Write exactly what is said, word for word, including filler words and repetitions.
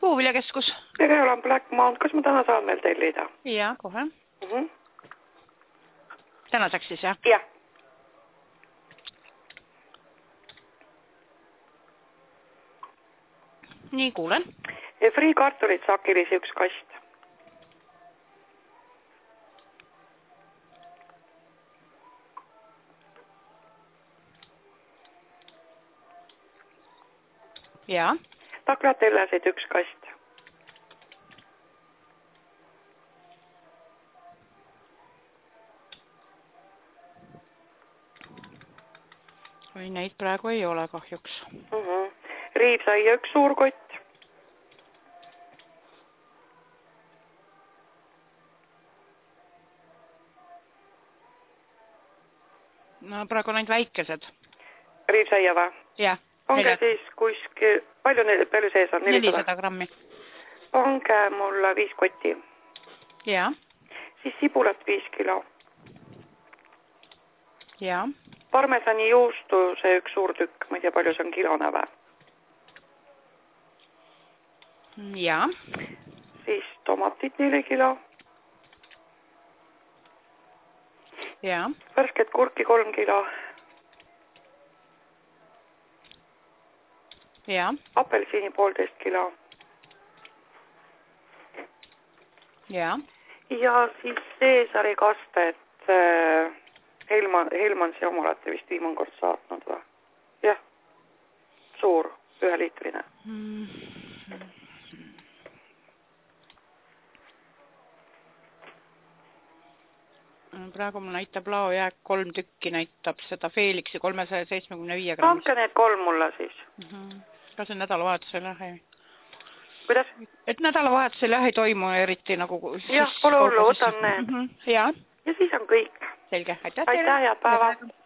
Puuviljakeskus. Tere, olen Black Mount. Kas ma täna saan meil tellida? Jaa, kohe. Mm -hmm. Tänaseks siis, jah? Jah. Nii, kuulen. Free kartulit sakilisi üks kast. Jaa. Taklatellasid üks kast. Või neid praegu ei ole kahjuks. Mm -hmm. Riivsaia üks suur kott. No praegu on ainult väikesed. Riivsaia või? Jah. Pange siis kuskil, palju, palju sees on? nelisada grammi. Pange mulle viis kotti. Jaa. Siis sibulat viis kilo. Jaa. Parmesani juustu, see üks suur tükk, ma ei tea, palju see on kilone või? Jaa. Siis tomatit neli kilo. Jaa. Värsket kurki kolm kilo. Jaa. Apelsini poolteist kilo. Jaa. Ja siis Seesari kastet äh, Helman, Helmansi oma olete vist viimane kord saatnud või? Jah. Suur, üheliitrine. Mm. Praegu mul näitab laojääk kolm tükki, näitab seda Felixi kolmesaja seitsmekümne viie grammis. Panke need kolm mulle siis. Mm -hmm. Kas see nädalavahetusel jah ei? Kuidas? Et nädalavahetusel jah ei toimu eriti nagu... Jah, pole hullu, võtan need. Mm -hmm. Jaa. Ja siis on kõik. Selge, aitäh teile. Aitäh ja päeva.